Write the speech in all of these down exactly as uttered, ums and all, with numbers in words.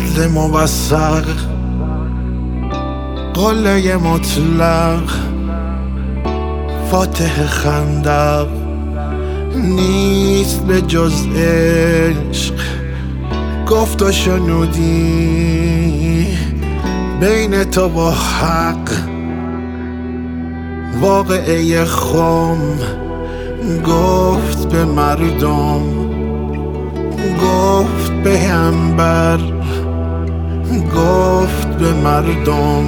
عدل موثق، قله مطلق، فاتح خندق، نیست به جز عشق گفت و شنودی بین تو با حق. واقعه خم گفت به مردم، گفت به انبر، گفت به مردم.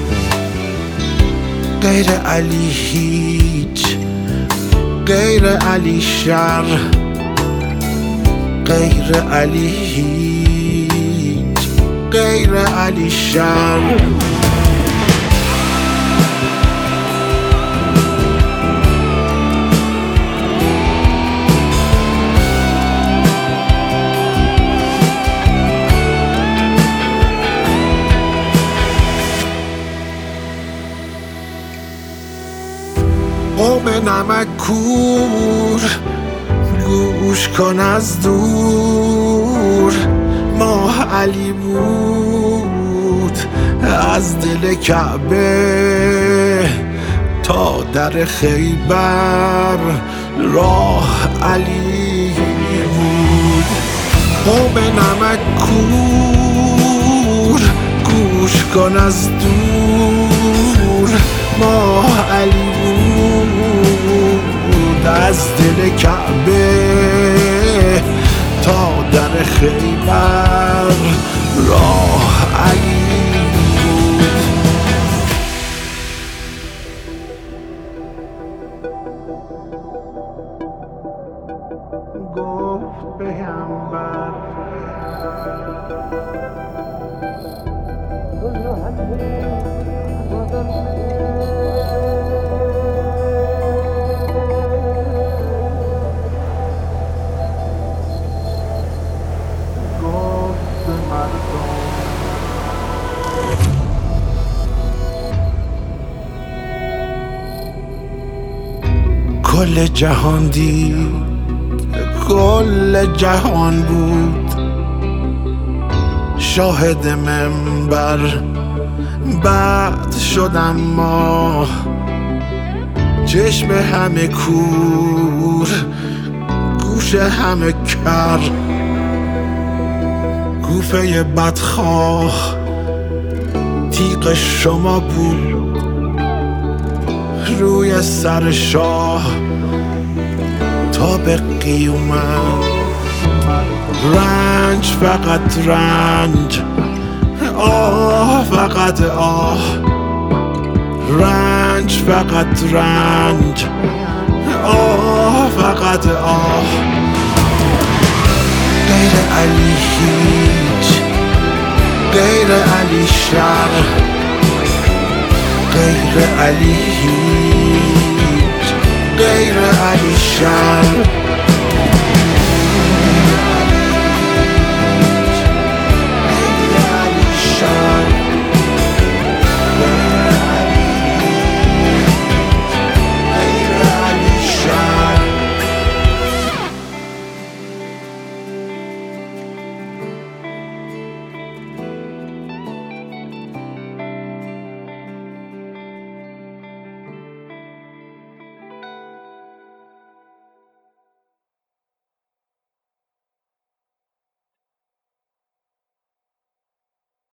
غیر علی هیچ، غیر علی شر، غیر علی هیچ، غیر علی شر. قوم نمک کور گوش کن از دور، ماه علی بود از دل کعبه تا در خیبر راه علی بود. قوم نمک کور گوش کن از دور، ماه علی بود از دل کعبه تا در خیبر راه علی بود. گفت پیامبر کل جهان دید، کل جهان بود شاهد منبر. بعد شدم ما چشم همه کور، گوش همه کر، گوفه بدخواه تیغ شما بود روی سر شاه تا به قیامت. رنج فقط رنج، آه فقط آه، رنج فقط رنج، آه فقط آه. غیر علی هیچ، غیر علی شر، غیر علی هیچ، غیر علی شر.